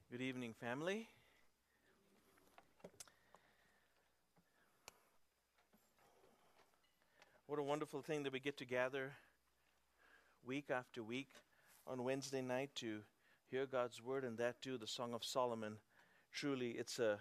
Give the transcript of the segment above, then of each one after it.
Good evening, family. What a wonderful thing that we get to gather week after week on Wednesday night to hear God's word, and that too, the Song of Solomon. Truly, it's a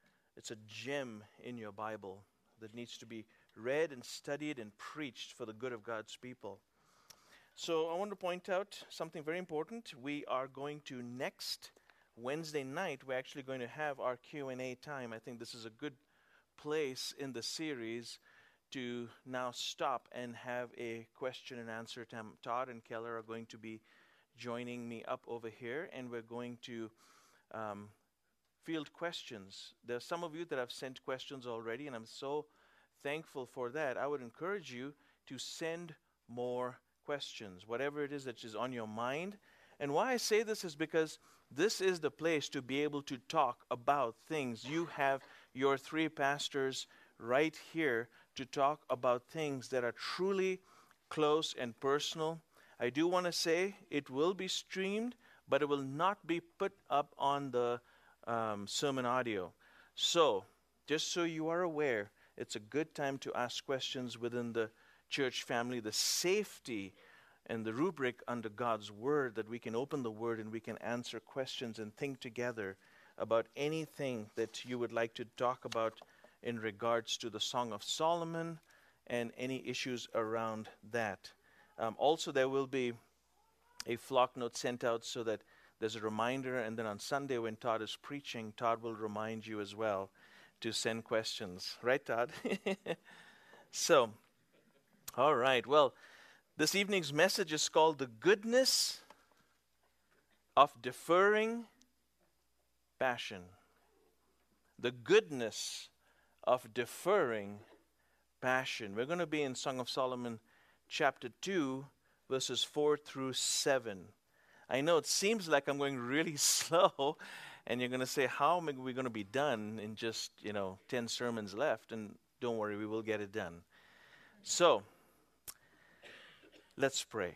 gem in your Bible that needs to be read and studied and preached for the good of God's people. So I want to point out something very important. We are going to next Wednesday night, we're actually going to have our Q&A time. I think this is a good place in the series to now stop and have a question and answer time. Todd and Keller are going to be joining me up over here, and we're going to field questions. There are some of you that have sent questions already, and I'm so thankful for that. I would encourage you to send more questions, whatever it is that is on your mind. And why I say this is because this is the place to be able to talk about things. You have your three pastors right here to talk about things that are truly close and personal. I do want to say it will be streamed, but it will not be put up on the sermon audio. So, just so you are aware, it's a good time to ask questions within the church family. The safety and the rubric under God's word, that we can open the word and we can answer questions and think together about anything that you would like to talk about in regards to the Song of Solomon and any issues around that. Also, there will be a flock note sent out so that there's a reminder, and then on Sunday when Todd is preaching, Todd will remind you as well to send questions. Right, Todd? So, all right. Well, this evening's message is called The Goodness of Deferring Passion. The goodness of deferring passion. We're going to be in Song of Solomon chapter 2, verses 4 through 7. I know it seems like I'm going really slow, and you're going to say, how are we going to be done in just, 10 sermons left? And don't worry, we will get it done. So, let's pray.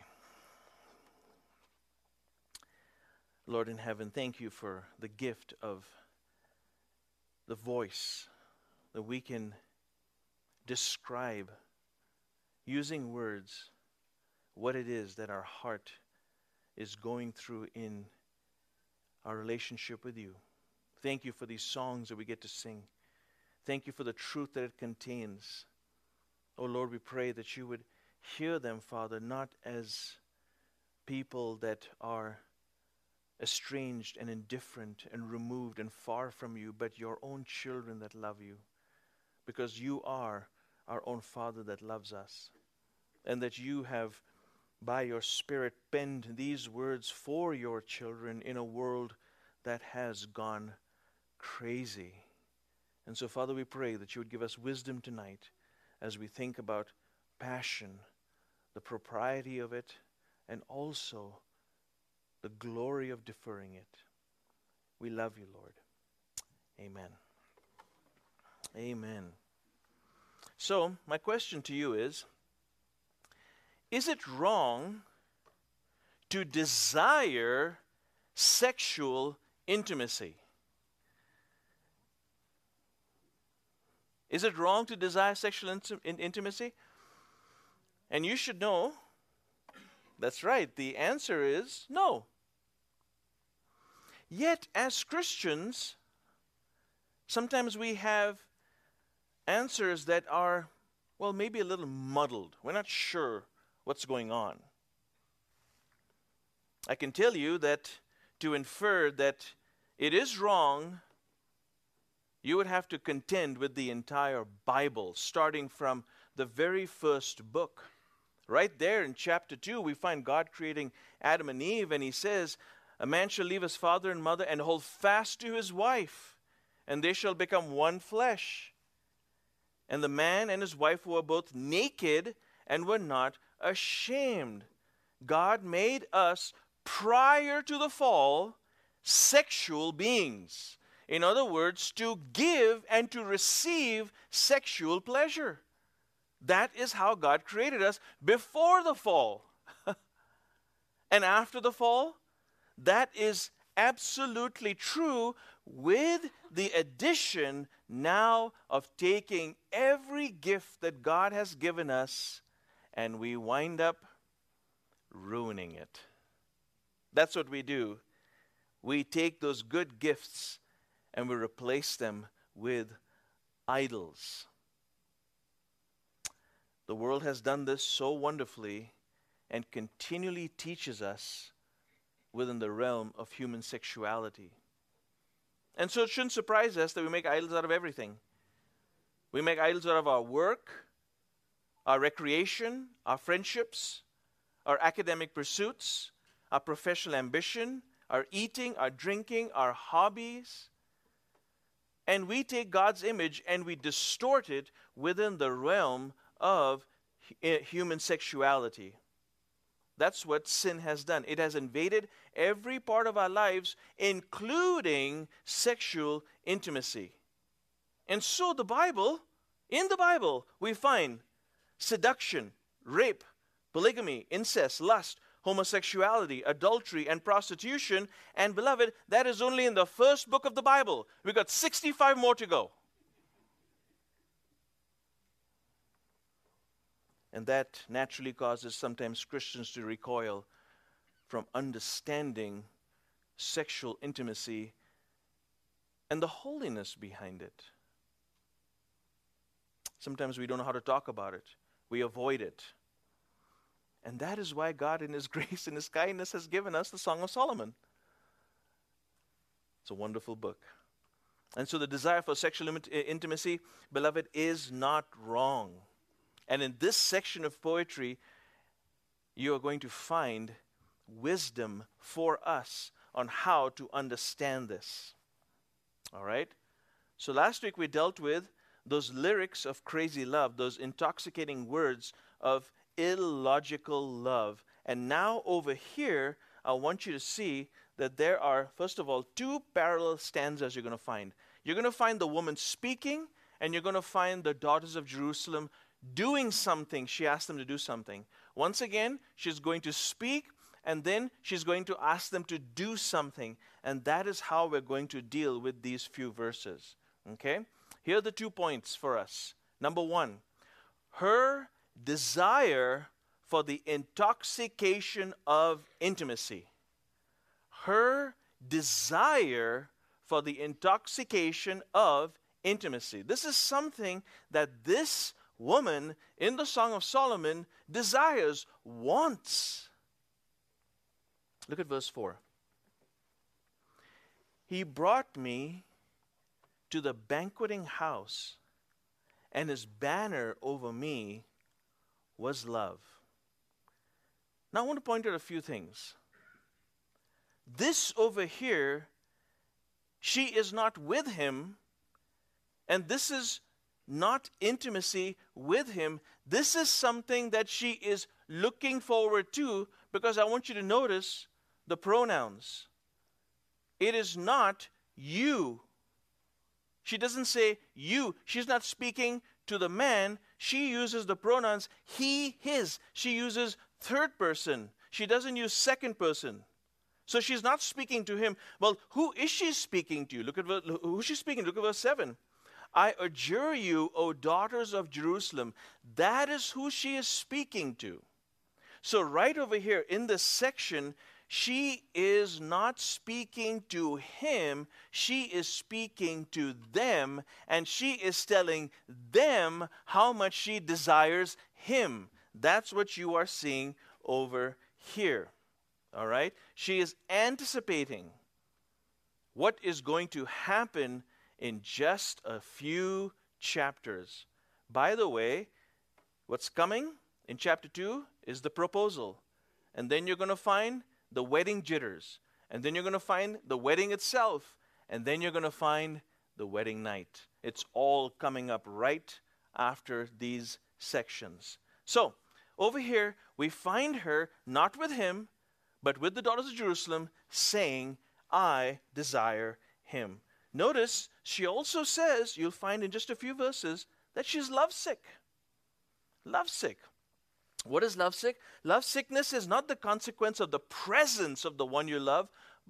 Lord in heaven, thank you for the gift of the voice that we can describe using words what it is that our heart is going through in our relationship with you. Thank you for these songs that we get to sing. Thank you for the truth that it contains. Oh Lord, we pray that you would hear them, Father, not as people that are estranged and indifferent and removed and far from you, but your own children that love you, because you are our own Father that loves us, and that you have, by your Spirit, penned these words for your children in a world that has gone crazy. And so, Father, we pray that you would give us wisdom tonight as we think about passion, the propriety of it, and also the glory of deferring it. We love you, Lord. Amen. Amen. So, my question to you is it wrong to desire sexual intimacy? Is it wrong to desire sexual intimacy? And you should know, that's right, the answer is no. Yet, as Christians, sometimes we have answers that are, well, maybe a little muddled. We're not sure what's going on. I can tell you that to infer that it is wrong, you would have to contend with the entire Bible, starting from the very first book. Right there in chapter 2, we find God creating Adam and Eve, and he says, a man shall leave his father and mother and hold fast to his wife, and they shall become one flesh. And the man and his wife were both naked and were not ashamed. God made us, prior to the fall, sexual beings. In other words, to give and to receive sexual pleasure. That is how God created us before the fall. And after the fall, that is absolutely true, with the addition now of taking every gift that God has given us and we wind up ruining it. That's what we do. We take those good gifts and we replace them with idols. The world has done this so wonderfully and continually teaches us within the realm of human sexuality. And so it shouldn't surprise us that we make idols out of everything. We make idols out of our work, our recreation, our friendships, our academic pursuits, our professional ambition, our eating, our drinking, our hobbies. And we take God's image and we distort it within the realm of human sexuality. That's what sin has done. It has invaded every part of our lives, including sexual intimacy. And so in the Bible, we find seduction, rape, polygamy, incest, lust, homosexuality, adultery, and prostitution. And beloved, that is only in the first book of the Bible. We've got 65 more to go. And that naturally causes sometimes Christians to recoil from understanding sexual intimacy and the holiness behind it. Sometimes we don't know how to talk about it. We avoid it. And that is why God in His grace and His kindness has given us the Song of Solomon. It's a wonderful book. And so the desire for sexual intimacy, beloved, is not wrong. And in this section of poetry, you are going to find wisdom for us on how to understand this. All right? So last week we dealt with those lyrics of crazy love, those intoxicating words of illogical love. And now over here, I want you to see that there are, first of all, two parallel stanzas you're going to find. You're going to find the woman speaking, and you're going to find the daughters of Jerusalem doing something. She asked them to do something. Once again, she's going to speak, and then she's going to ask them to do something. And that is how we're going to deal with these few verses. Okay? Here are the 2 points for us. Number one, her desire for the intoxication of intimacy. Her desire for the intoxication of intimacy. This is something that this woman in the Song of Solomon desires, wants. Look at verse 4. He brought me to the banqueting house, and his banner over me was love. Now I want to point out a few things. This over here, she is not with him, and this is not intimacy with him. This is something that she is looking forward to, because I want you to notice the pronouns. It is not you. She doesn't say you. She's not speaking to the man. She uses the pronouns he, his. She uses third person. She doesn't use second person. So she's not speaking to him. Well, who is she speaking to? Look at who is she speaking to? Look at verse 7. I adjure you, O daughters of Jerusalem. That is who she is speaking to. So right over here in this section, she is not speaking to him. She is speaking to them, and she is telling them how much she desires him. That's what you are seeing over here. All right? She is anticipating what is going to happen in just a few chapters. By the way, what's coming in chapter 2 is the proposal. And then you're going to find the wedding jitters. And then you're going to find the wedding itself. And then you're going to find the wedding night. It's all coming up right after these sections. So, over here, we find her not with him, but with the daughters of Jerusalem, saying, I desire him. Notice, she also says, you'll find in just a few verses, that she's lovesick. Lovesick. What is lovesick? Lovesickness is not the consequence of the presence of the one you love,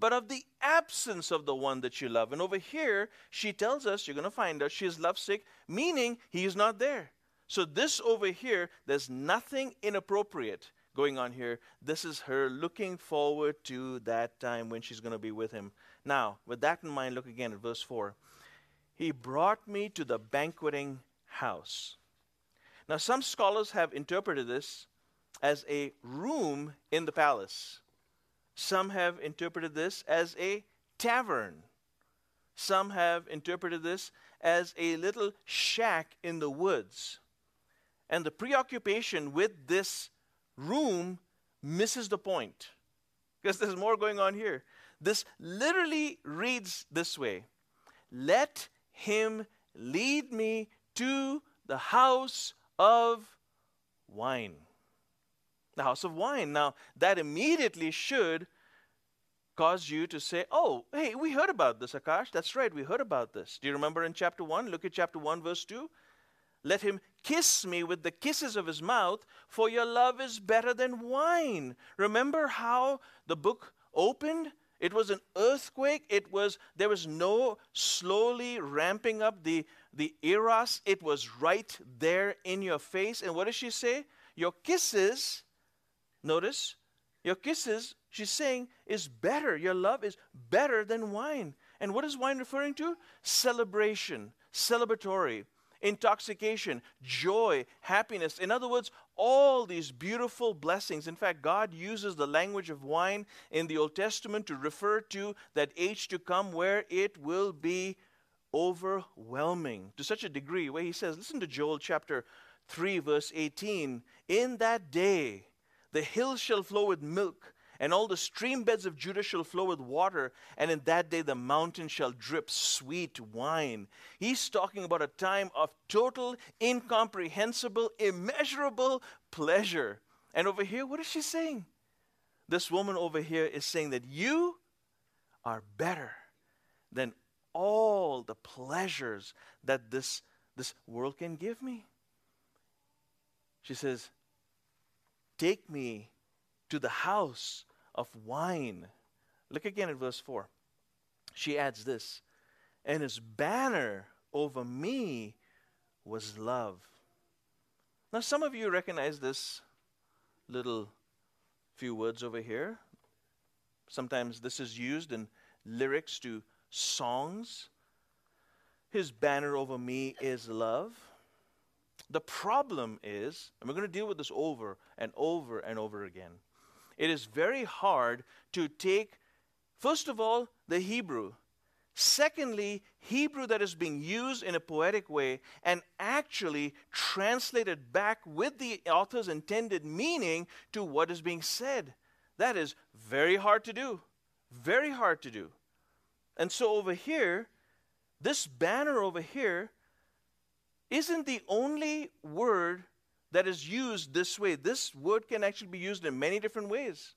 but of the absence of the one that you love. And over here, she tells us, you're going to find out, she is lovesick, meaning he is not there. So this over here, there's nothing inappropriate going on here. This is her looking forward to that time when she's going to be with him. Now, with that in mind, look again at verse 4. He brought me to the banqueting house. Now, some scholars have interpreted this as a room in the palace. Some have interpreted this as a tavern. Some have interpreted this as a little shack in the woods. And the preoccupation with this room misses the point, because there's more going on here. This literally reads this way: let him lead me to the house of wine. The house of wine. Now, that immediately should cause you to say, oh, hey, we heard about this, Akash. That's right, we heard about this. Do you remember in chapter 1? Look at chapter 1, verse 2. Let him kiss me with the kisses of his mouth, for your love is better than wine. Remember how the book opened? It was an earthquake. There was no slowly ramping up the eros. It was right there in your face. And what does she say? Your kisses, notice, your kisses, she's saying, is better. Your love is better than wine. And what is wine referring to? Celebration, celebratory, intoxication, joy, happiness. In other words, all these beautiful blessings. In fact, God uses the language of wine in the Old Testament to refer to that age to come where it will be overwhelming to such a degree where he says, listen to Joel chapter 3 verse 18, in that day the hills shall flow with milk, and all the stream beds of Judah shall flow with water, and in that day the mountains shall drip sweet wine. He's talking about a time of total, incomprehensible, immeasurable pleasure. And over here, what is she saying? This woman over here is saying that you are better than all the pleasures that this world can give me. She says, take me to the house of wine. Look again at verse 4. She adds this, and his banner over me was love. Now, some of you recognize this little few words over here. Sometimes this is used in lyrics to songs. His banner over me is love. The problem is, and we're going to deal with this over and over and over again, it is very hard to take, first of all, the Hebrew. Secondly, Hebrew that is being used in a poetic way and actually translated back with the author's intended meaning to what is being said. That is very hard to do. Very hard to do. And so over here, this banner over here isn't the only word that is used this way. This word can actually be used in many different ways.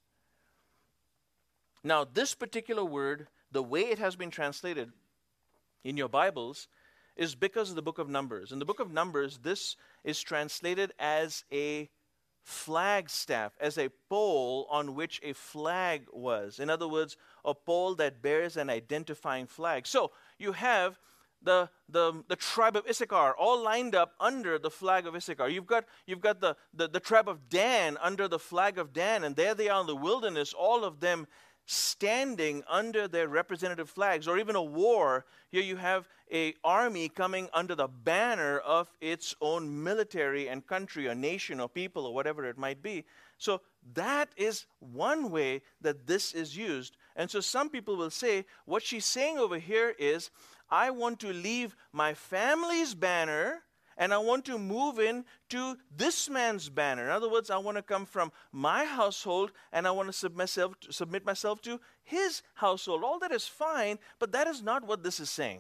Now, this particular word, the way it has been translated in your Bibles, is because of the book of Numbers. In the book of Numbers, this is translated as a flagstaff, as a pole on which a flag was. In other words, a pole that bears an identifying flag. So you have the tribe of Issachar all lined up under the flag of Issachar. You've got the tribe of Dan under the flag of Dan, and there they are in the wilderness, all of them standing under their representative flags. Or even a war, here you have an army coming under the banner of its own military and country or nation or people or whatever it might be. So that is one way that this is used. And so some people will say, what she's saying over here is, I want to leave my family's banner and I want to move in to this man's banner. In other words, I want to come from my household and I want to submit myself to his household. All that is fine, but that is not what this is saying.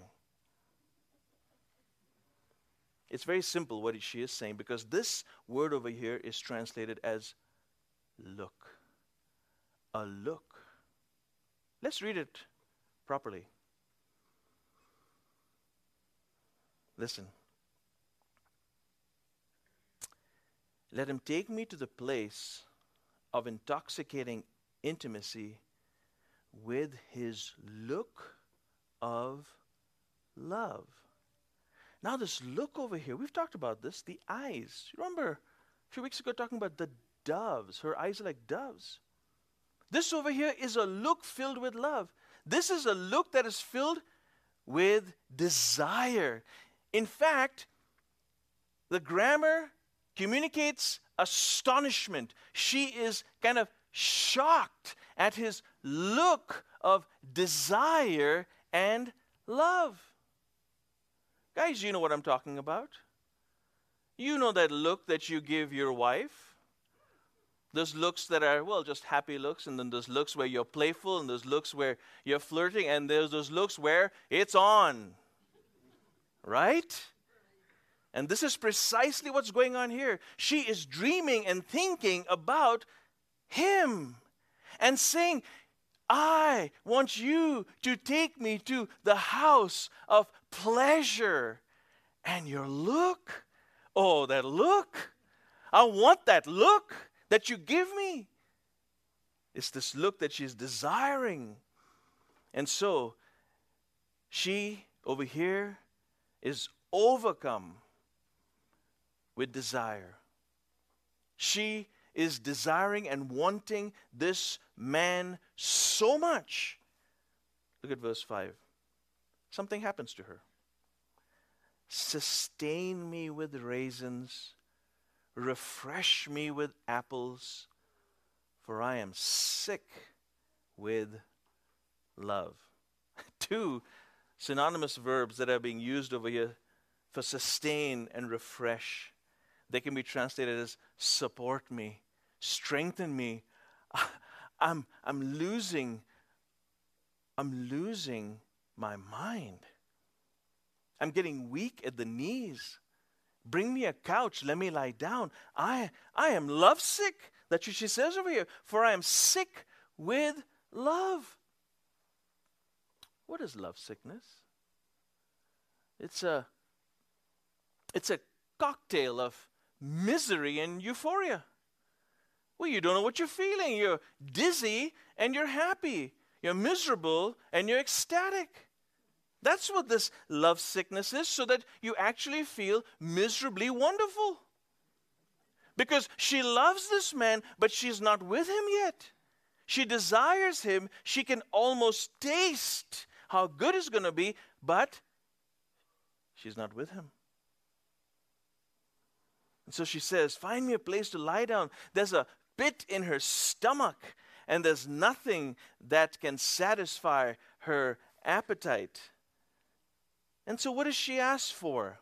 It's very simple what she is saying, because this word over here is translated as look. A look. Let's read it properly. Listen. Let him take me to the place of intoxicating intimacy with his look of love. Now this look over here, we've talked about this, the eyes. You remember a few weeks ago talking about the doves. Her eyes are like doves. This over here is a look filled with love. This is a look that is filled with desire. In fact, the grammar communicates astonishment. She is kind of shocked at his look of desire and love. Guys, you know what I'm talking about. You know that look that you give your wife. Those looks that are, well, just happy looks, and then those looks where you're playful, and those looks where you're flirting, and there's those looks where it's on. Right? And this is precisely what's going on here. She is dreaming and thinking about him and saying, I want you to take me to the house of pleasure. And your look, oh, that look, I want that look that you give me. It's this look that she's desiring. And so, she over here is overcome with desire. She is desiring and wanting this man so much. Look at verse 5. Something happens to her. Sustain me with raisins, refresh me with apples, for I am sick with love. Two synonymous verbs that are being used over here for sustain and refresh. They can be translated as support me, strengthen me. I'm losing my mind. I'm getting weak at the knees. Bring me a couch, let me lie down. I am lovesick. That's what she says over here. For I am sick with love. What is love sickness? It's a cocktail of misery and euphoria. Well, you don't know what you're feeling. You're dizzy and you're happy. You're miserable and you're ecstatic. That's what this love sickness is, so that you actually feel miserably wonderful. Because she loves this man, but she's not with him yet. She desires him. She can almost taste how good it's going to be, but she's not with him. And so she says, find me a place to lie down. There's a pit in her stomach, and there's nothing that can satisfy her appetite. And so what does she ask for?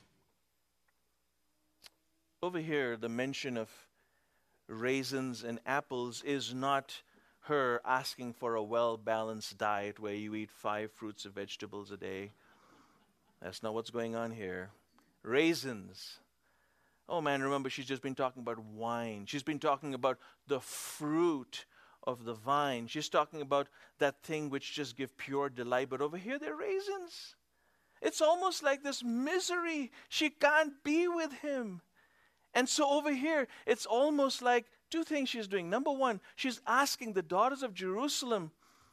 Over here, the mention of raisins and apples is not her asking for a well-balanced diet where you eat 5 fruits and vegetables a day. That's not what's going on here. Raisins. Oh man, remember, she's just been talking about wine. She's been talking about the fruit of the vine. She's talking about that thing which just gives pure delight. But over here, they're raisins. It's almost like this misery. She can't be with him. And so over here, it's almost like 2 things she's doing. Number 1, she's asking the daughters of Jerusalem,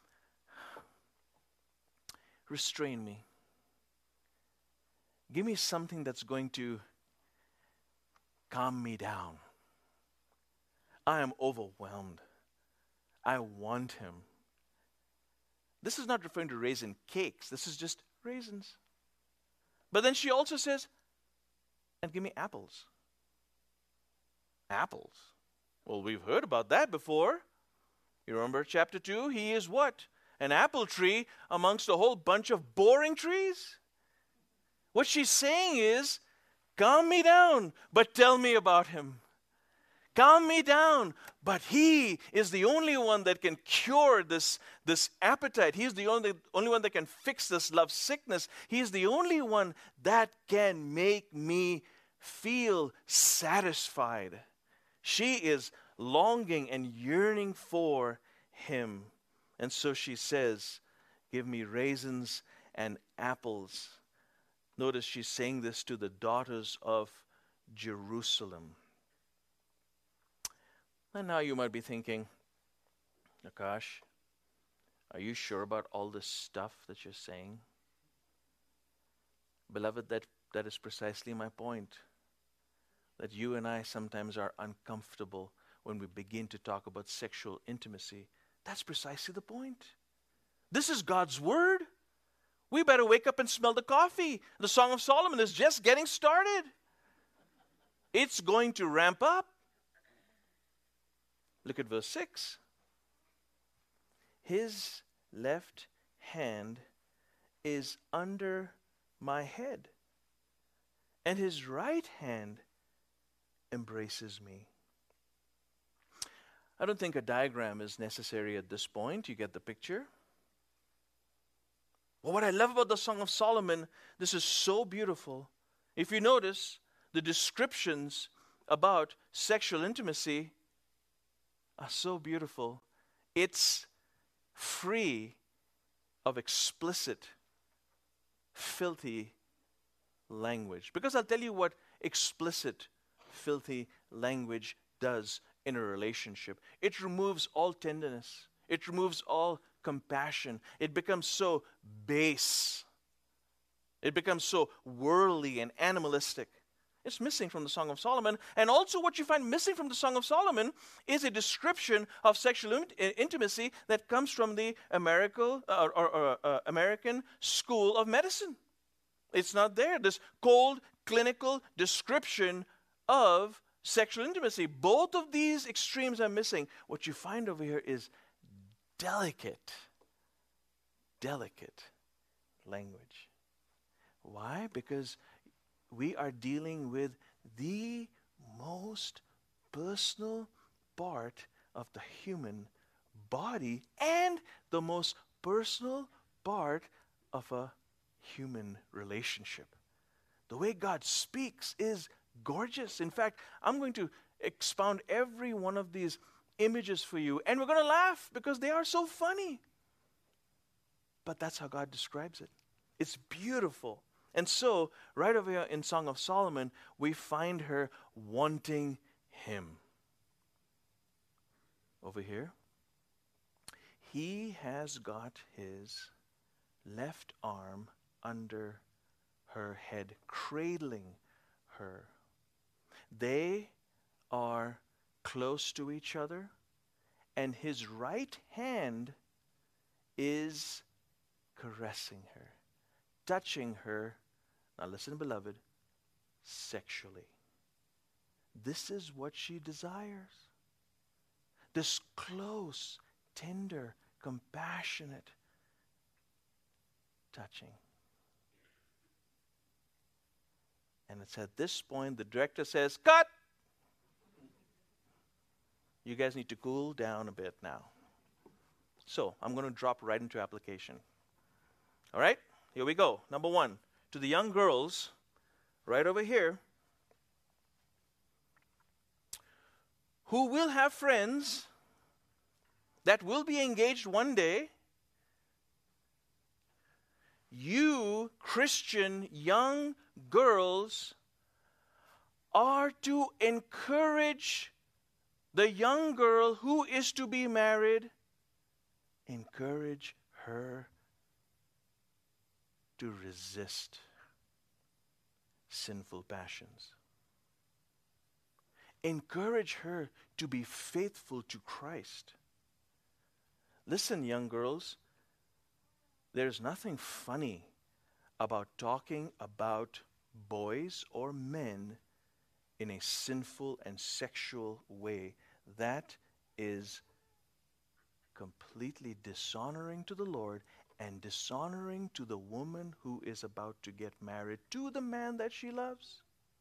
restrain me. Give me something that's going to calm me down. I am overwhelmed. I want him. This is not referring to raisin cakes. This is just raisins. But then she also says, and give me apples. Apples? Well, we've heard about that before. You remember chapter 2? He is what? An apple tree amongst a whole bunch of boring trees? What she's saying is, calm me down, but tell me about him. Calm me down, but he is the only one that can cure this appetite. He's the only one that can fix this love sickness. He's the only one that can make me feel satisfied. She is longing and yearning for him. And so she says, give me raisins and apples. Notice she's saying this to the daughters of Jerusalem. And now you might be thinking, Akash, Are you sure about all this stuff that you're saying? Beloved, that is precisely my point. That you and I sometimes are uncomfortable when we begin to talk about sexual intimacy. That's precisely the point. This is God's word. We better wake up and smell the coffee. The Song of Solomon is just getting started. It's going to ramp up. Look at verse 6. His left hand is under my head, and his right hand embraces me. I don't think a diagram is necessary at this point. You get the picture? Well, what I love about the Song of Solomon, this is so beautiful. If you notice, the descriptions about sexual intimacy are so beautiful. It's free of explicit, filthy language. Because I'll tell you what explicit, filthy language does in a relationship. It removes all tenderness. It removes all compassion. It becomes so base. It becomes so worldly and animalistic. It's missing from the Song of Solomon. And also what you find missing from the Song of Solomon is a description of sexual intimacy that comes from the American School of Medicine. It's not there. This cold, clinical description of sexual intimacy. Both of these extremes are missing. What you find over here is delicate language. Why? Because we are dealing with the most personal part of the human body and the most personal part of a human relationship. The way God speaks is gorgeous. In fact, I'm going to expound every one of these images for you, and we're going to laugh because they are so funny. But that's how God describes it. It's beautiful. And so, right over here in Song of Solomon, we find her wanting him. Over here, he has got his left arm under her head, cradling her. They are close to each other, and his right hand is caressing her, touching her. Now listen, beloved, sexually. This is what she desires. This close, tender, compassionate touching. And it's at this point the director says, "Cut! You guys need to cool down a bit now." So I'm going to drop right into application. All right, here we go. Number one, to the young girls right over here who will have friends that will be engaged one day, you Christian young girls are to encourage the young girl who is to be married, encourage her to resist sinful passions. Encourage her to be faithful to Christ. Listen, young girls, there's nothing funny about talking about boys or men in a sinful and sexual way. That is completely dishonoring to the Lord and dishonoring to the woman who is about to get married to the man that she loves.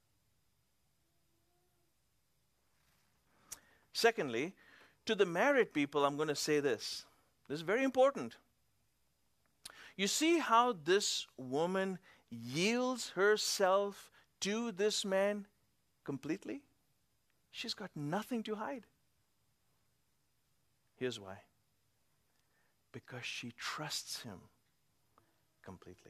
Secondly, to the married people, I'm going to say this. This is very important. You see how this woman yields herself to this man completely? She's got nothing to hide. Here's why. Because she trusts him completely.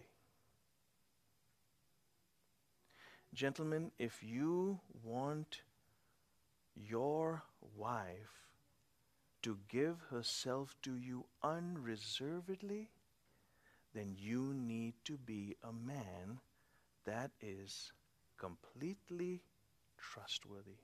Gentlemen, if you want your wife to give herself to you unreservedly, then you need to be a man that is completely trustworthy.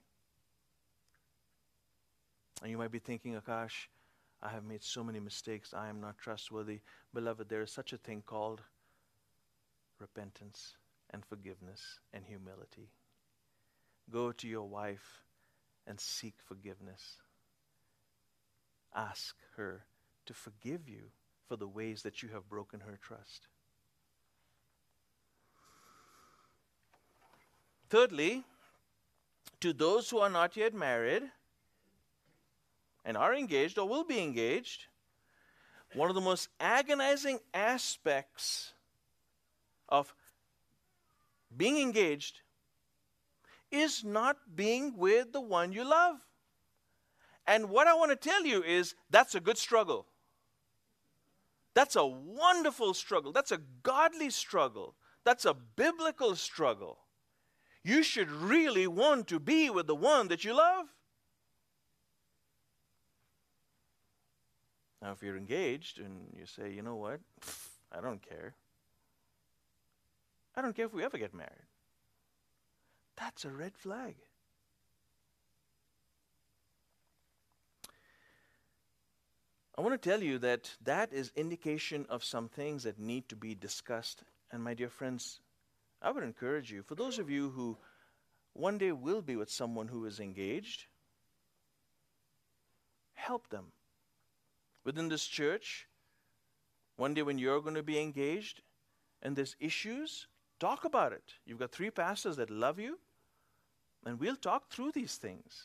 And you might be thinking, Akash, I have made so many mistakes. I am not trustworthy. Beloved, there is such a thing called repentance and forgiveness and humility. Go to your wife and seek forgiveness. Ask her to forgive you for the ways that you have broken her trust. Thirdly, to those who are not yet married and are engaged or will be engaged, one of the most agonizing aspects of being engaged is not being with the one you love. And what I want to tell you is that's a good struggle. That's a wonderful struggle. That's a godly struggle. That's a biblical struggle. You should really want to be with the one that you love. Now, if you're engaged and you say, you know what, I don't care. I don't care if we ever get married. That's a red flag. I want to tell you that that is indication of some things that need to be discussed. And my dear friends, I would encourage you, for those of you who one day will be with someone who is engaged, help them. Within this church, one day when you're going to be engaged and there's issues, talk about it. You've got 3 pastors that love you, and we'll talk through these things.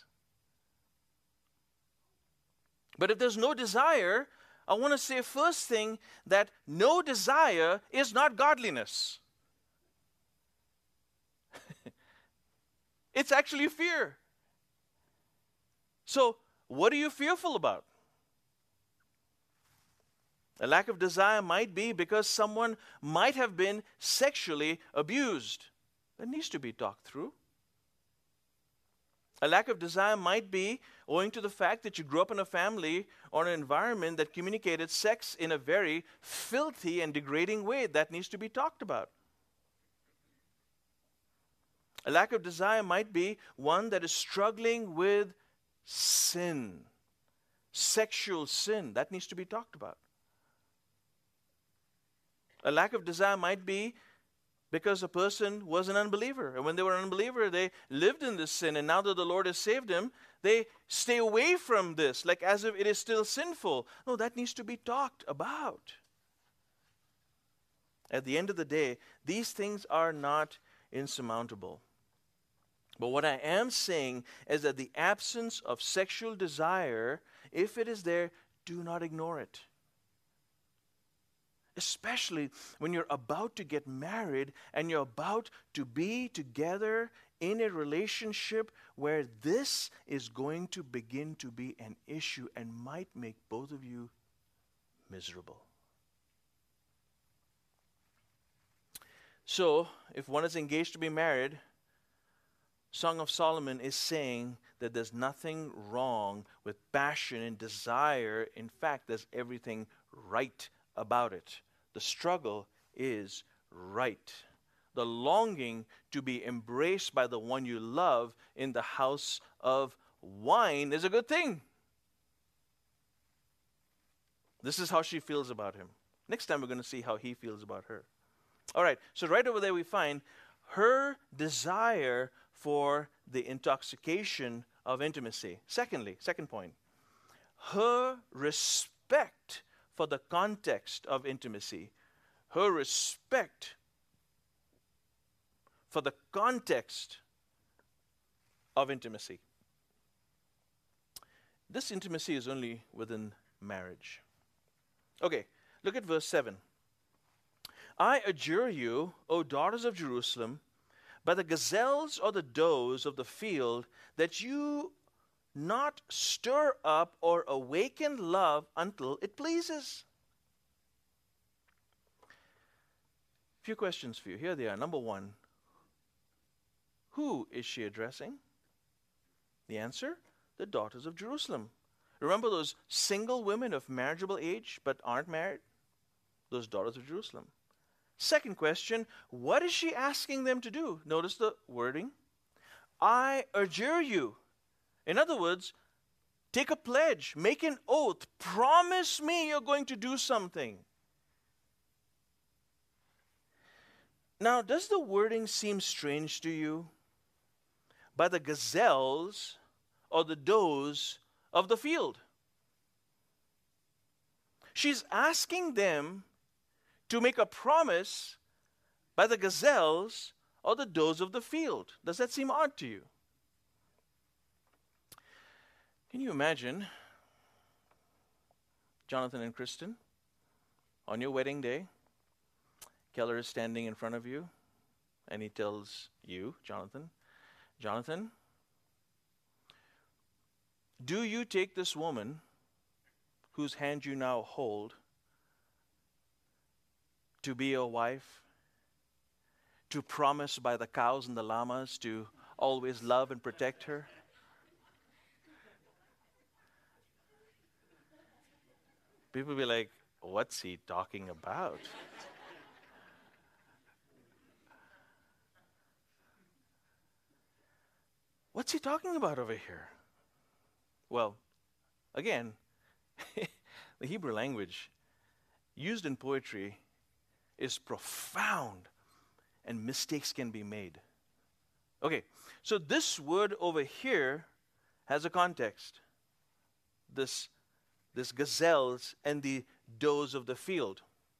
But if there's no desire, I want to say first thing that no desire is not godliness. It's actually fear. So, what are you fearful about? A lack of desire might be because someone might have been sexually abused. That needs to be talked through. A lack of desire might be owing to the fact that you grew up in a family or an environment that communicated sex in a very filthy and degrading way. That needs to be talked about. A lack of desire might be one that is struggling with sin, sexual sin. That needs to be talked about. A lack of desire might be because a person was an unbeliever. And when they were an unbeliever, they lived in this sin. And now that the Lord has saved them, they stay away from this, like as if it is still sinful. No, that needs to be talked about. At the end of the day, these things are not insurmountable. But what I am saying is that the absence of sexual desire, if it is there, do not ignore it. Especially when you're about to get married and you're about to be together in a relationship where this is going to begin to be an issue and might make both of you miserable. So, if one is engaged to be married, Song of Solomon is saying that there's nothing wrong with passion and desire. In fact, there's everything right about it. The struggle is right. The longing to be embraced by the one you love in the house of wine is a good thing. This is how she feels about him. Next time we're going to see how he feels about her. All right, so right over there we find her desire for the intoxication of intimacy. Secondly, second point, her respect for the context of intimacy. Her respect for the context of intimacy. This intimacy is only within marriage. Okay, look at verse 7. I adjure you, O daughters of Jerusalem, by the gazelles or the does of the field, that you not stir up or awaken love until it pleases. Few questions for you. Here they are. Number one, who is she addressing? The answer, the daughters of Jerusalem. Remember those single women of marriageable age but aren't married? Those daughters of Jerusalem. Second question, what is she asking them to do? Notice the wording. I adjure you. In other words, take a pledge, make an oath, promise me you're going to do something. Now, does the wording seem strange to you? By the gazelles or the does of the field. She's asking them to make a promise by the gazelles or the does of the field. Does that seem odd to you? Can you imagine Jonathan and Kristen on your wedding day? Keller is standing in front of you and he tells you, Jonathan, do you take this woman whose hand you now hold to be your wife, to promise by the cows and the llamas to always love and protect her? People will be like, what's he talking about? What's he talking about over here? Well, again, the Hebrew language used in poetry is profound and mistakes can be made. Okay, so this word over here has a context. This gazelles and the does of the field.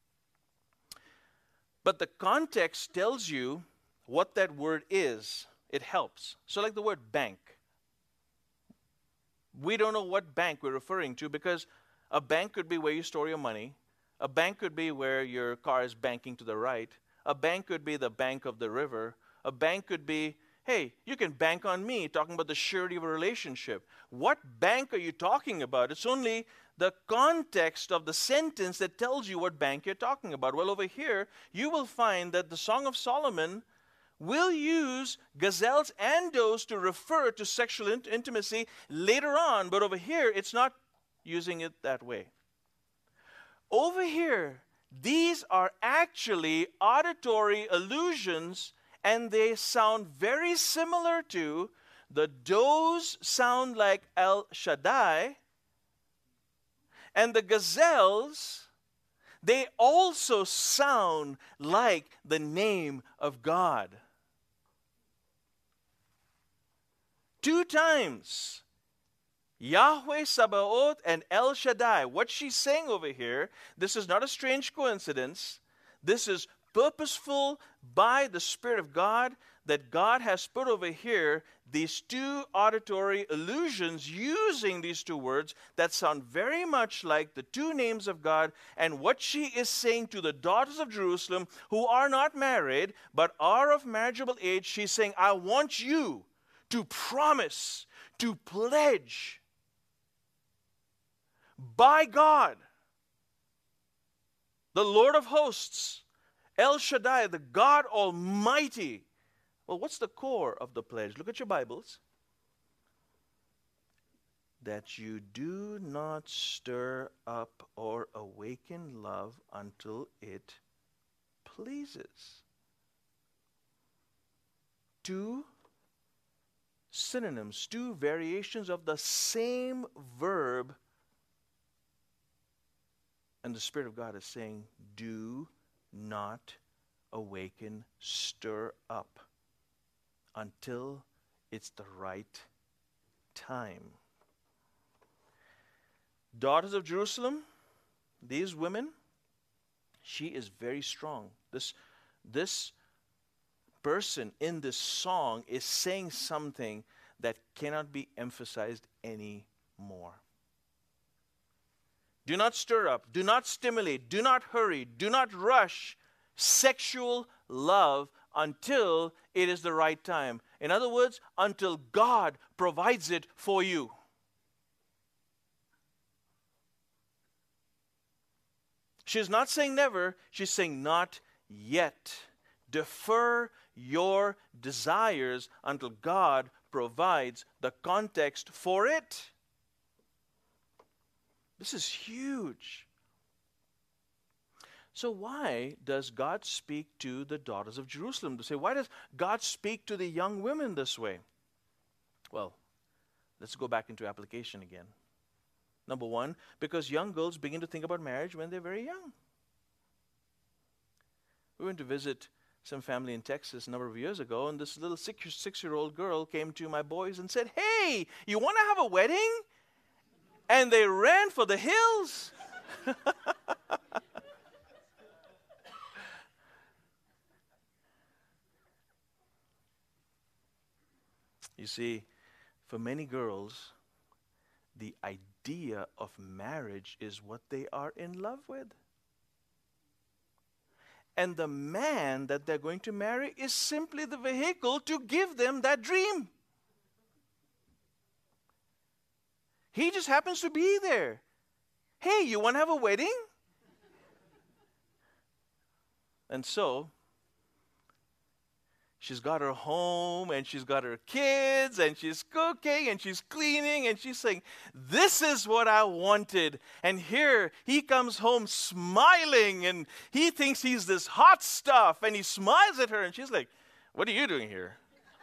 But the context tells you what that word is. It helps. So like the word bank. We don't know what bank we're referring to because a bank could be where you store your money. A bank could be where your car is banking to the right. A bank could be the bank of the river. A bank could be, hey, you can bank on me, talking about the surety of a relationship. What bank are you talking about? It's only the context of the sentence that tells you what bank you're talking about. Well, over here, you will find that the Song of Solomon will use gazelles and does to refer to sexual intimacy later on, but over here, it's not using it that way. Over here, these are actually auditory allusions, and they sound very similar to the does sound like El Shaddai, and the gazelles, they also sound like the name of God. 2 times, Yahweh Sabaoth and El Shaddai. What she's saying over here, this is not a strange coincidence. This is purposeful by the Spirit of God, that God has put over here these 2 auditory allusions using these 2 words that sound very much like the 2 names of God. And what she is saying to the daughters of Jerusalem who are not married but are of marriageable age, she's saying, I want you to promise, to pledge by God, the Lord of hosts, El Shaddai, the God Almighty. Well, what's the core of the pledge? Look at your Bibles. That you do not stir up or awaken love until it pleases. 2 synonyms, 2 variations of the same verb. And the Spirit of God is saying, do not awaken, stir up until it's the right time. Daughters of Jerusalem, these women, she is very strong. This person in this song is saying something that cannot be emphasized anymore. Do not stir up, do not stimulate, do not hurry, do not rush sexual love until it is the right time. In other words, until God provides it for you. She's not saying never, she's saying not yet. Defer your desires until God provides the context for it. This is huge. So why does God speak to the daughters of Jerusalem? To say, why does God speak to the young women this way? Well, let's go back into application again. Number one, because young girls begin to think about marriage when they're very young. We went to visit some family in Texas a number of years ago, and this little six-year-old girl came to my boys and said, "Hey, you want to have a wedding?" And they ran for the hills. You see, for many girls, the idea of marriage is what they are in love with. And the man that they're going to marry is simply the vehicle to give them that dream. He just happens to be there. Hey, you want to have a wedding? And so, she's got her home, and she's got her kids, and she's cooking, and she's cleaning, and she's saying, "This is what I wanted." And here he comes home smiling, and he thinks he's this hot stuff, and he smiles at her, and she's like, "What are you doing here?"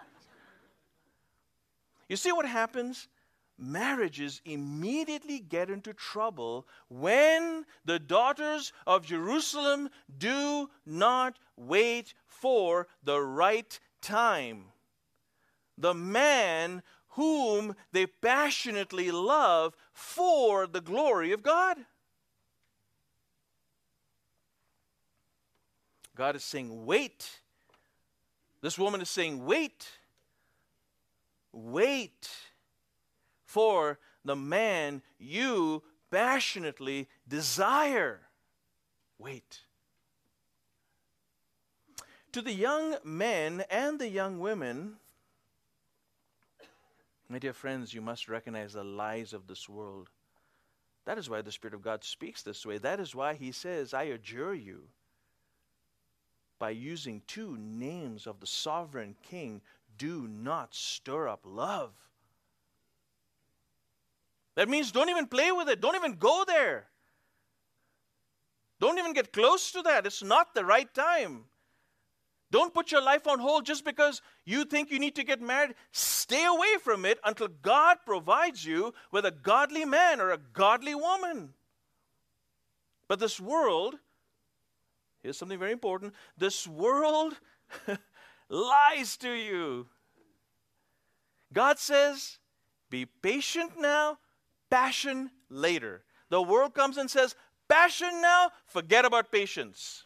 You see what happens? Marriages immediately get into trouble when the daughters of Jerusalem do not wait for the right time. The man whom they passionately love for the glory of God. God is saying, wait. This woman is saying, wait. Wait for the man you passionately desire. Wait. To the young men and the young women, my dear friends, you must recognize the lies of this world. That is why the Spirit of God speaks this way. That is why He says, "I adjure you," by using two names of the sovereign King, do not stir up love. That means don't even play with it. Don't even go there. Don't even get close to that. It's not the right time. Don't put your life on hold just because you think you need to get married. Stay away from it until God provides you with a godly man or a godly woman. But this world, here's something very important, this world lies to you. God says, be patient now, passion later. The world comes and says, passion now, forget about patience.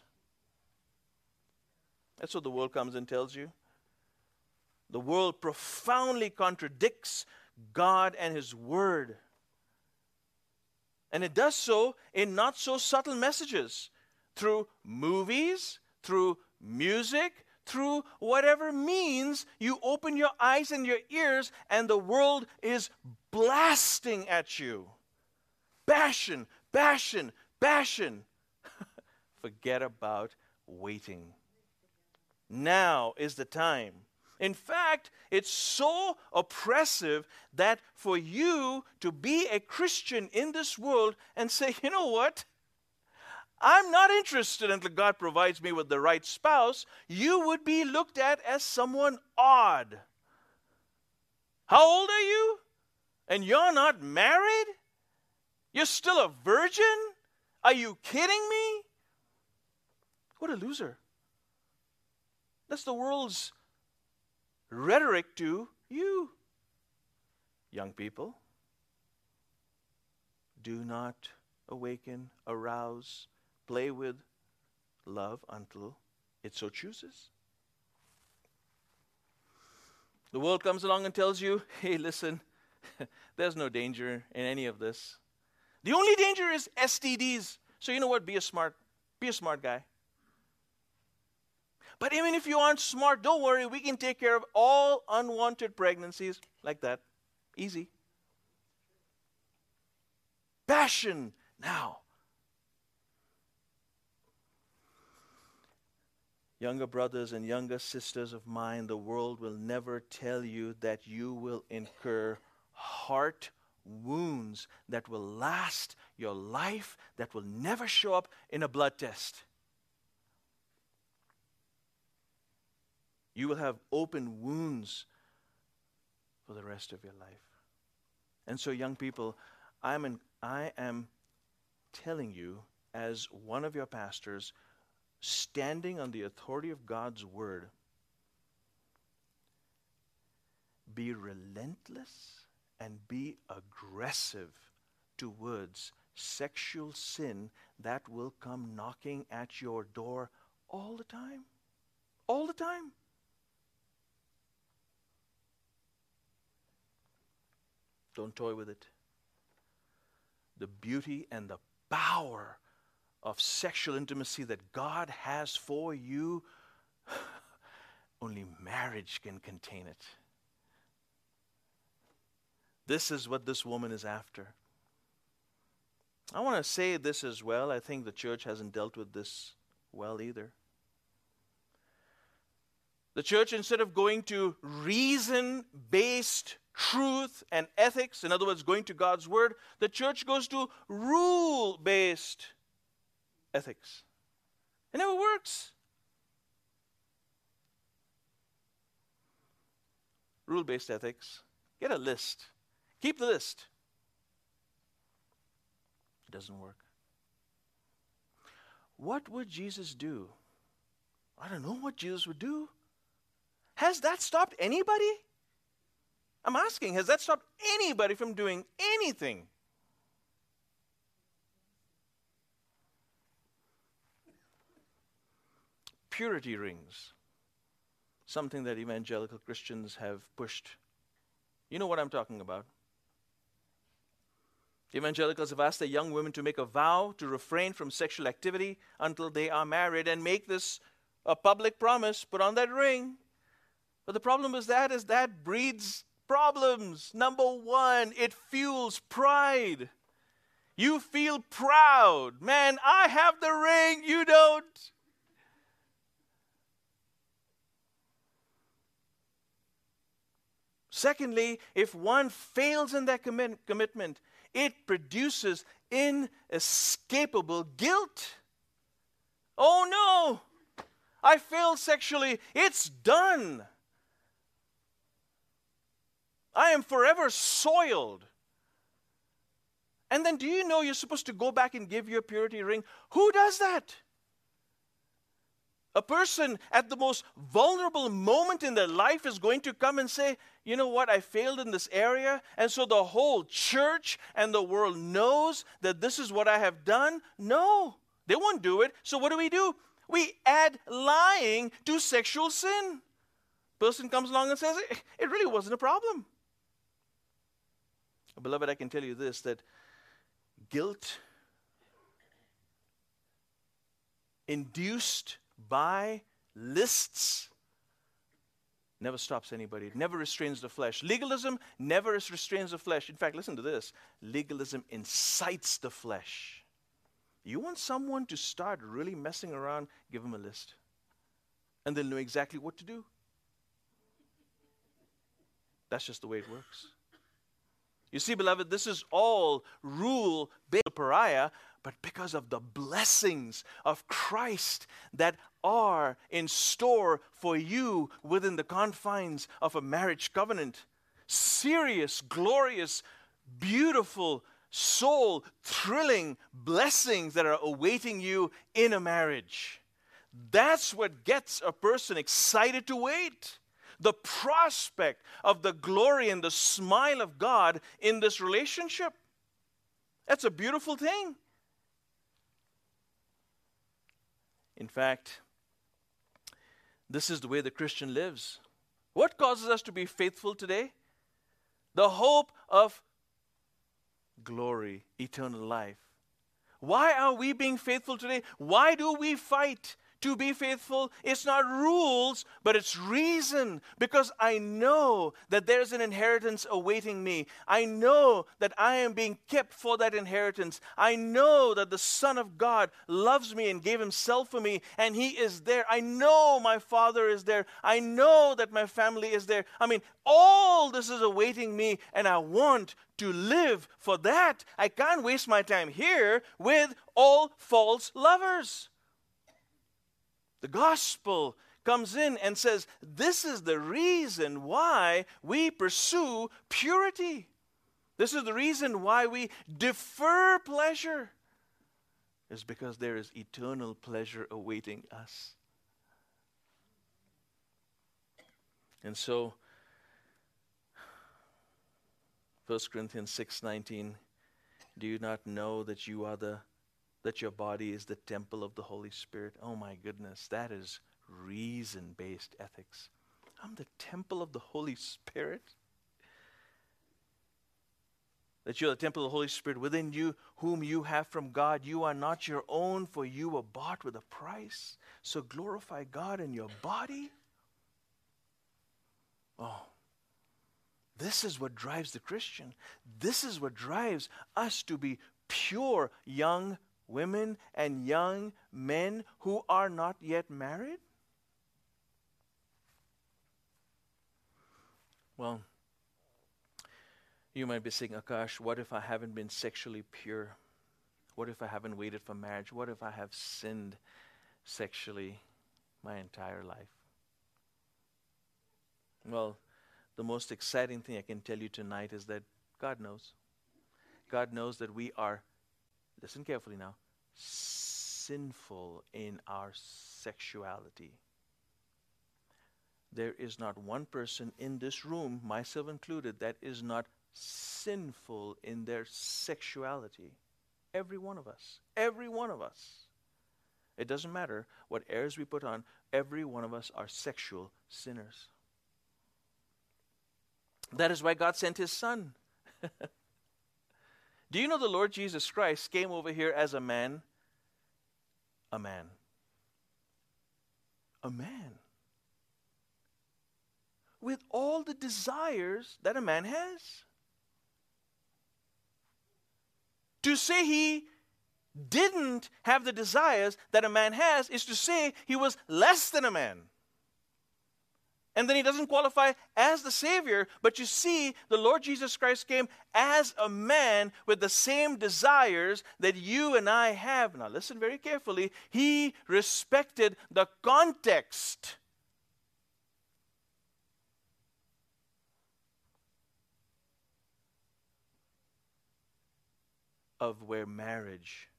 That's what the world comes and tells you. The world profoundly contradicts God and His Word. And it does so in not so subtle messages. Through movies, through music, through whatever means you open your eyes and your ears, and the world is blasting at you. Passion, passion, passion. Forget about waiting. Now is the time. In fact, it's so oppressive that for you to be a Christian in this world and say, you know what? I'm not interested until God provides me with the right spouse, you would be looked at as someone odd. How old are you? And you're not married? You're still a virgin? Are you kidding me? What a loser. That's the world's rhetoric to you. Young people, do not awaken, arouse, play with love until it so chooses. The world comes along and tells you, hey, listen, there's no danger in any of this. The only danger is STDs. So you know what? Be a smart guy. But even if you aren't smart, don't worry. We can take care of all unwanted pregnancies like that. Easy. Passion now. Younger brothers and younger sisters of mine, the world will never tell you that you will incur heart wounds that will last your life, that will never show up in a blood test. You will have open wounds for the rest of your life. And so, young people, I am telling you, as one of your pastors, standing on the authority of God's word, be relentless and be aggressive towards sexual sin that will come knocking at your door all the time. All the time. Don't toy with it. The beauty and the power of sexual intimacy that God has for you, only marriage can contain it. This is what this woman is after. I want to say this as well. I think the church hasn't dealt with this well either. The church, instead of going to reason-based truth and ethics, in other words, going to God's word, the church goes to rule-based ethics. It never works. Rule-based ethics. Get a list. Keep the list. It doesn't work. What would Jesus do? I don't know what Jesus would do. Has that stopped anybody? I'm asking, has that stopped anybody from doing anything? Purity rings. Something that evangelical Christians have pushed. You know what I'm talking about. Evangelicals have asked their young women to make a vow to refrain from sexual activity until they are married and make this a public promise, put on that ring. But the problem is that breeds problems. Number one, it fuels pride. You feel proud. Man, I have the ring, you don't. Secondly, if one fails in that commitment, it produces inescapable guilt. Oh no, I failed sexually. It's done. I am forever soiled. And then do you know you're supposed to go back and give your purity ring? Who does that? A person at the most vulnerable moment in their life is going to come and say, you know what, I failed in this area, and so the whole church and the world knows that this is what I have done? No, they won't do it. So what do? We add lying to sexual sin. Person comes along and says, it really wasn't a problem. Beloved, I can tell you this, that guilt induced by lists never stops anybody. It never restrains the flesh. Legalism never restrains the flesh. In fact, listen to this. Legalism incites the flesh. You want someone to start really messing around, give them a list. And they'll know exactly what to do. That's just the way it works. You see, beloved, this is all rule-based pariah, but because of the blessings of Christ that are in store for you within the confines of a marriage covenant. Serious, glorious, beautiful, soul-thrilling blessings that are awaiting you in a marriage. That's what gets a person excited to wait. The prospect of the glory and the smile of God in this relationship. That's a beautiful thing. In fact, this is the way the Christian lives. What causes us to be faithful today? The hope of glory, eternal life. Why are we being faithful today? Why do we fight to be faithful. It's not rules, but it's reason. Because I know that there's an inheritance awaiting me. I know that I am being kept for that inheritance. I know that the Son of God loves me and gave himself for me, and he is there. I know my Father is there. I know that my family is there. I mean, all this is awaiting me, and I want to live for that. I can't waste my time here with all false lovers. The gospel comes in and says, this is the reason why we pursue purity. This is the reason why we defer pleasure. It's because there is eternal pleasure awaiting us. And so, 1 Corinthians 6:19, do you not know that that your body is the temple of the Holy Spirit? Oh my goodness, that is reason-based ethics. I'm the temple of the Holy Spirit. That you're the temple of the Holy Spirit within you, whom you have from God. You are not your own, for you were bought with a price. So glorify God in your body. Oh, this is what drives the Christian. This is what drives us to be pure young women and young men who are not yet married. Well, you might be saying, Akash, what if I haven't been sexually pure? What if I haven't waited for marriage? What if I have sinned sexually my entire life? Well, the most exciting thing I can tell you tonight is that God knows. God knows that we are, listen carefully now, sinful in our sexuality. There is not one person in this room, myself included, that is not sinful in their sexuality. Every one of us. Every one of us. It doesn't matter what airs we put on, every one of us are sexual sinners. That is why God sent his Son. Do you know the Lord Jesus Christ came over here as a man? A man. A man. With all the desires that a man has. To say he didn't have the desires that a man has is to say he was less than a man. And then he doesn't qualify as the Savior, but you see, the Lord Jesus Christ came as a man with the same desires that you and I have. Now listen very carefully. He respected the context of where marriage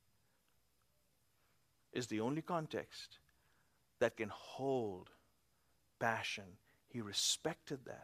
is the only context that can hold passion. He respected that.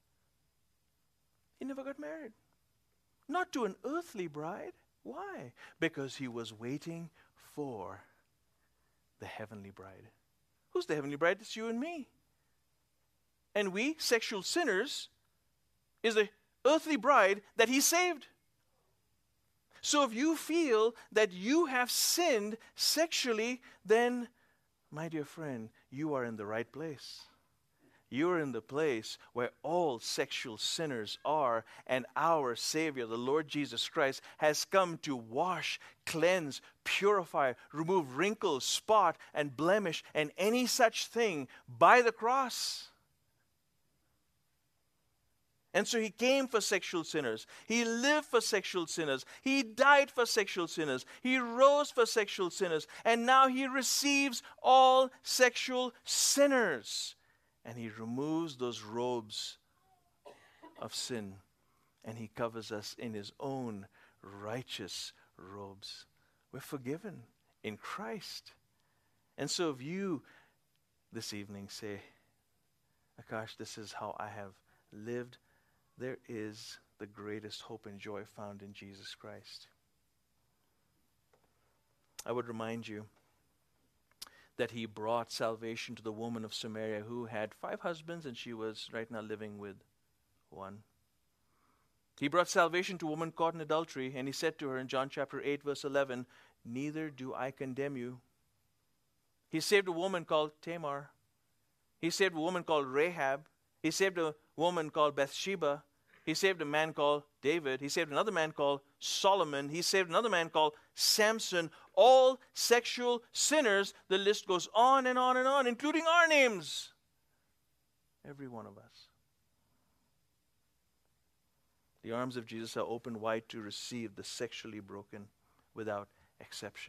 He never got married. Not to an earthly bride. Why? Because he was waiting for the heavenly bride. Who's the heavenly bride? It's you and me. And we, sexual sinners, is the earthly bride that he saved. So if you feel that you have sinned sexually, then, my dear friend, you are in the right place. You are in the place where all sexual sinners are, and our Savior, the Lord Jesus Christ, has come to wash, cleanse, purify, remove wrinkle, spot, and blemish, and any such thing by the cross. And so he came for sexual sinners. He lived for sexual sinners. He died for sexual sinners. He rose for sexual sinners. And now he receives all sexual sinners. And he removes those robes of sin. And he covers us in his own righteous robes. We're forgiven in Christ. And so if you this evening say, Akash, this is how I have lived, there is the greatest hope and joy found in Jesus Christ. I would remind you that he brought salvation to the woman of Samaria who had 5 husbands and she was right now living with one. He brought salvation to a woman caught in adultery, and he said to her in John chapter 8 verse 11, neither do I condemn you. He saved a woman called Tamar. He saved a woman called Rahab. He saved a woman called Bathsheba. He saved a man called David. He saved another man called Solomon. He saved another man called Samson. All sexual sinners. The list goes on and on and on, including our names. Every one of us. The arms of Jesus are open wide to receive the sexually broken without exception.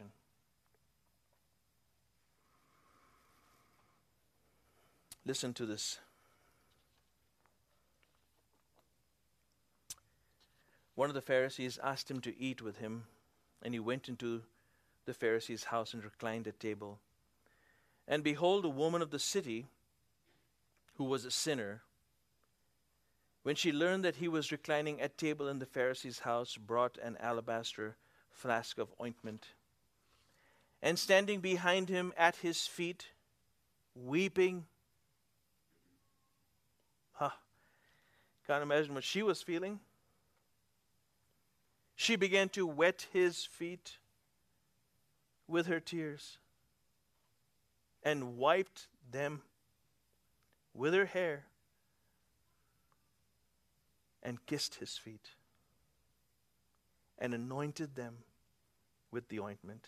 Listen to this. One of the Pharisees asked him to eat with him, and he went into the Pharisee's house and reclined at table. And behold, a woman of the city, who was a sinner, when she learned that he was reclining at table in the Pharisee's house, brought an alabaster flask of ointment, and standing behind him at his feet, weeping. Can't imagine what she was feeling. She began to wet his feet with her tears and wiped them with her hair and kissed his feet and anointed them with the ointment.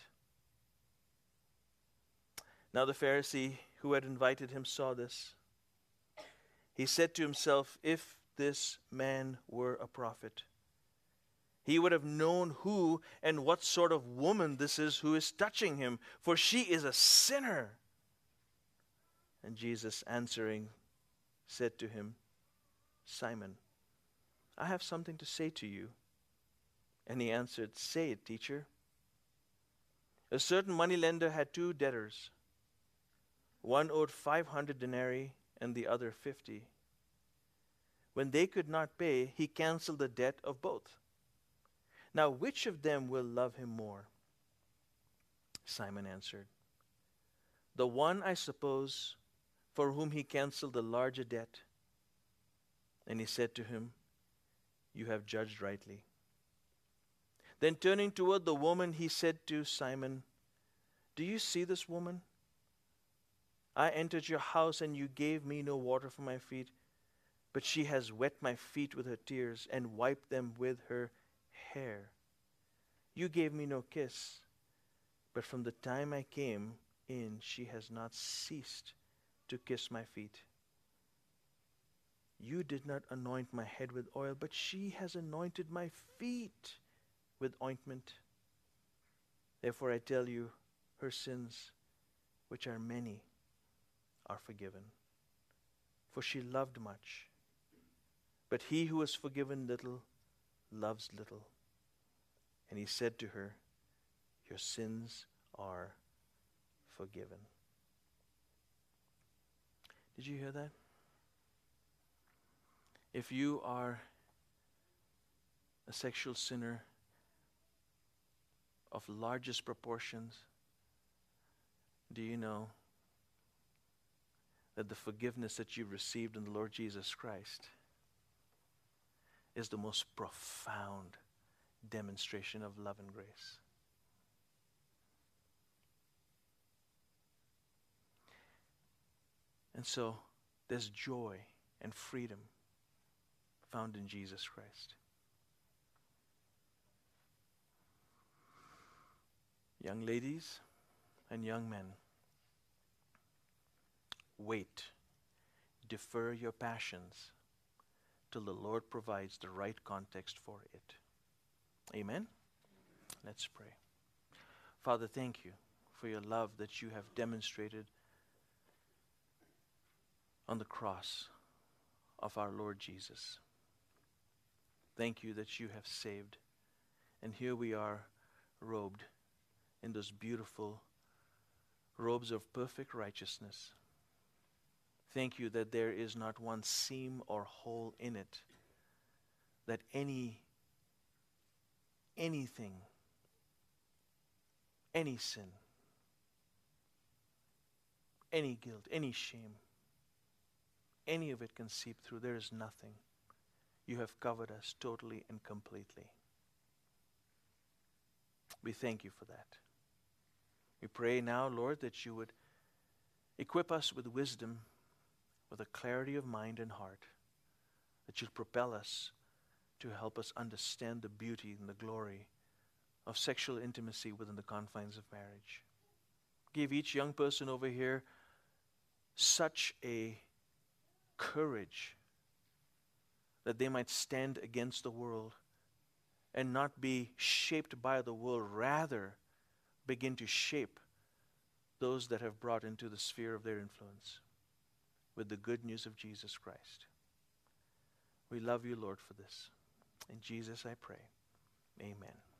Now the Pharisee who had invited him saw this. He said to himself, if this man were a prophet, he would have known who and what sort of woman this is who is touching him, for she is a sinner. And Jesus answering said to him, Simon, I have something to say to you. And he answered, say it, teacher. A certain moneylender had 2 debtors. One owed 500 denarii and the other 50. When they could not pay, he canceled the debt of both. Now which of them will love him more? Simon answered, the one, I suppose, for whom he canceled the larger debt. And he said to him, you have judged rightly. Then turning toward the woman, he said to Simon, do you see this woman? I entered your house and you gave me no water for my feet, but she has wet my feet with her tears and wiped them with her hair. You gave me no kiss, but from the time I came in, she has not ceased to kiss my feet. You did not anoint my head with oil, but she has anointed my feet with ointment. Therefore I tell you, her sins, which are many, are forgiven. For she loved much. But he who is forgiven little, loves little. And he said to her, your sins are forgiven. Did you hear that? If you are a sexual sinner of largest proportions, do you know that the forgiveness that you've received in the Lord Jesus Christ is the most profound demonstration of love and grace? And so there's joy and freedom found in Jesus Christ. Young ladies and young men, wait, defer your passions till the Lord provides the right context for it. Amen? Let's pray. Father, thank you for your love that you have demonstrated on the cross of our Lord Jesus. Thank you that you have saved. And here we are, robed in those beautiful robes of perfect righteousness. Thank you that there is not one seam or hole in it, that anything, any sin, any guilt, any shame, any of it can seep through. There is nothing. You have covered us totally and completely. We thank you for that. We pray now, Lord, that you would Equip us with wisdom, with a clarity of mind and heart, that you'll propel us to help us understand the beauty and the glory of sexual intimacy within the confines of marriage. Give each young person over here such a courage that they might stand against the world and not be shaped by the world, rather begin to shape those that have brought into the sphere of their influence with the good news of Jesus Christ. We love you, Lord, for this. In Jesus I pray. Amen.